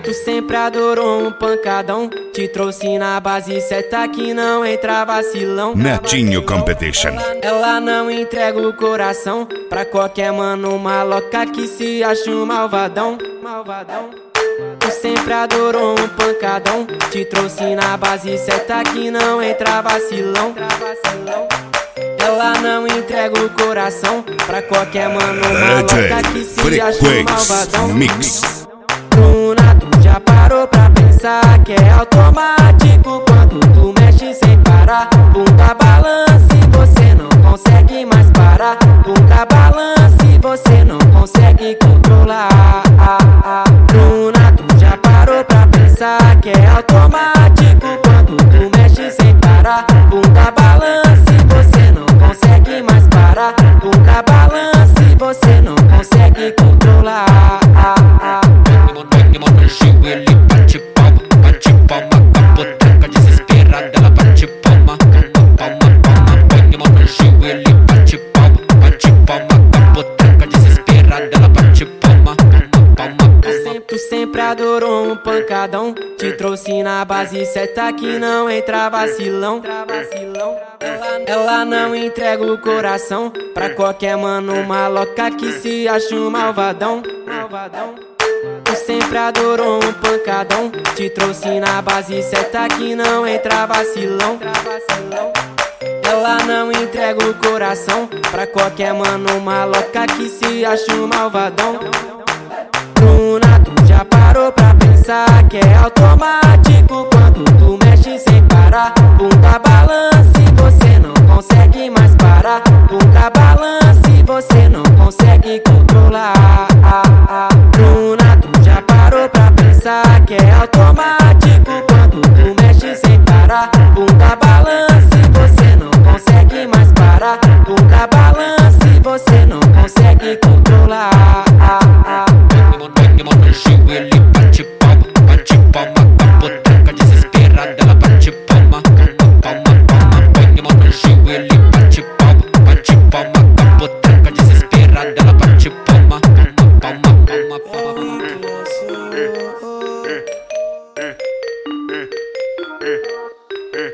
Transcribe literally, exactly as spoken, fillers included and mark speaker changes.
Speaker 1: Tu sempre adorou um pancadão, te trouxe na base certa que não entra vacilão.
Speaker 2: Netinho Competition.
Speaker 1: Ela não entrega o coração pra qualquer mano maloca que se acha um malvadão. Malvadão. Tu sempre adorou um pancadão, te trouxe na base certa que não entra vacilão. Ela não entrega o coração pra qualquer mano maloca que se acha um malvadão.
Speaker 2: Mix.
Speaker 1: Bruna, tu já parou pra pensar que é automático quando tu mexe sem parar? Bunda balança e você não consegue mais parar. Bunda balança e você não consegue controlar. Bruna, tu já parou pra pensar que é automático quando tu mexe sem parar? Bunda balança e você não consegue mais parar. Bunda balança e você não consegue controlar.
Speaker 3: Ele bate palma, bate palma, capoteca desesperada, ela bate palma, palma, palma, põe a mão no Gil, ele bate palma, bate palma, capoteca desesperada, ela bate palma, palma, palma.
Speaker 1: Tu sempre, tu sempre adorou um pancadão, te trouxe na base certa que não entra vacilão. Ela, ela não entrega o coração pra qualquer mano maloca que se acha um malvadão. Malvadão. Tu sempre adorou um pancadão, te trouxe na base certa que não entra vacilão. Ela não entrega o coração pra qualquer mano maloca que se acha um malvadão. Bruna, tu já parou pra pensar que é automático quando tu mexe sem parar? Bunda balança e você não consegue mais parar. Bunda balança e você não consegue controlar. Bruna, tu já parou pra pensar que é automático quando tu mexe sem parar? Bunda balança e você não consegue mais parar. Bunda balança e você não